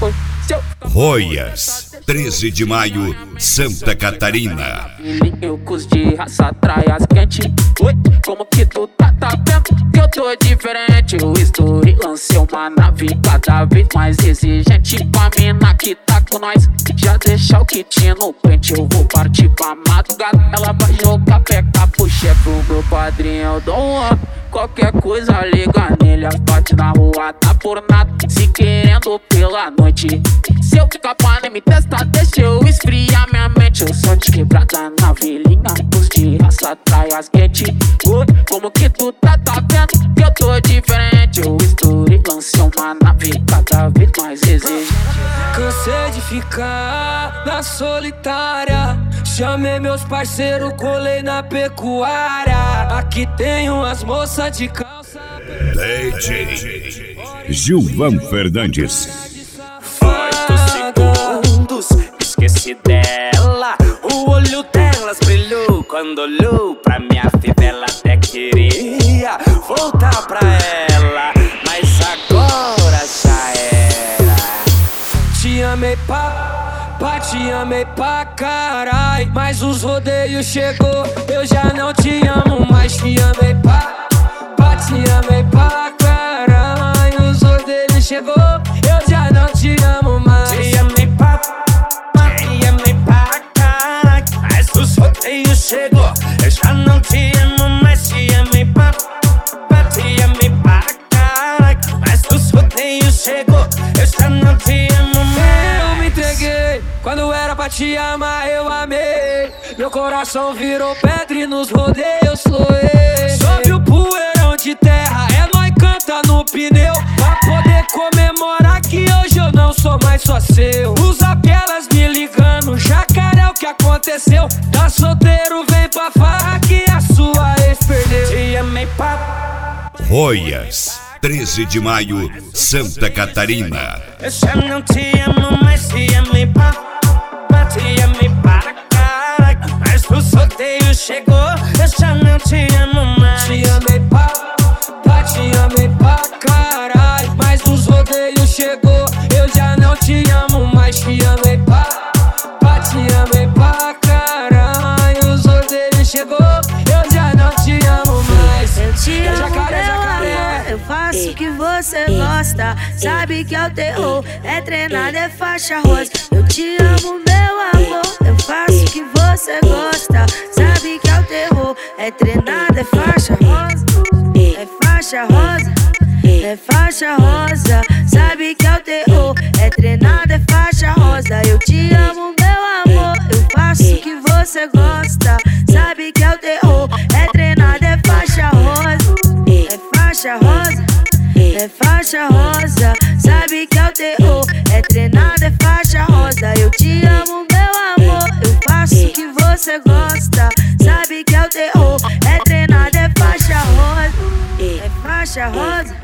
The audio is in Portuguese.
Roias, 13 de maio, Santa Catarina. Linhos de raça, traias quente. Oi, como que tu tá vendo? Que eu tô diferente. O Story lancei uma nave cada vez mais exigente. Pra mina que tá com nós, já deixa o kit no pente. Eu vou partir pra madrugada. Ela vai jogar peca pro chefe. O meu padrinho eu dou um. Qualquer coisa liga nele. As bate na rua tá por nada, se querendo pela noite. Se eu ficar pra nem me testar, deixa eu esfriar minha mente. Eu sou de quebrada na vilinha, os de raça, traias quente. Oi, como que tu tá vendo? Que eu tô diferente. O Story lancei uma nave cada vez mais exigente. Cansei de ficar na solitária. Chamei meus parceiros, colei na pecuária. Aqui tem umas moças de calça. DJ Gilvan Fernandes. Faz 2 segundos, esqueci dela. O olho delas brilhou quando olhou pra minha fivela. Até queria voltar pra ela, mas agora já era. Te amei te amei pra carai. Mas os rodeios chegou, eu já não te amo mais. Te amei te amei pra carai. Os rodeios chegou, eu já não te amo mais. Te amei pra carai. Mas os rodeios chegou, eu já não te amo mais. Te amei pra carai. Mas os rodeios chegou, eu já não te amo mais. Eu me entreguei, quando era pra te amar eu amei. Meu coração virou pedra e nos rodeios floei. Sobe o poeirão de terra, é nóis canta no pneu. Pra poder comemorar que hoje eu não sou mais só seu. Os apelas me ligando, jacaré o que aconteceu. Tá solteiro, vem pra farra que a sua ex perdeu. Te amei pra Roias, 13 de maio, Santa Catarina. eu já não te amo mais. Te amei pra caralho. Mas o sorteio chegou, eu já não te amo mais. Te amei pra caralho. Mas os rodeios chegou, eu já não te amo mais. Te amei pra caralho. Os rodeios chegou, eu já não te amo mais. Eu te amo, jacaré, meu jacaré. amor, eu faço o que você gosta. Sabe que é o terror, é treinado, é faixa rosa. Eu te amo, meu amor, eu faço o que você gosta. Sabe que é o terror, é treinado, é faixa rosa. É faixa rosa, é faixa rosa. Sabe que é o terror, é treinado, é faixa rosa. Eu te amo, meu amor, eu faço o que você gosta. Sabe que é o terror, é treinado, é faixa rosa. É faixa rosa, é faixa rosa. Sabe que é o terror, é treinado, é faixa rosa. Eu te amo, meu amor, eu faço o que você gosta. Sabe que é o terror, é treinado, é faixa rosa. É faixa rosa,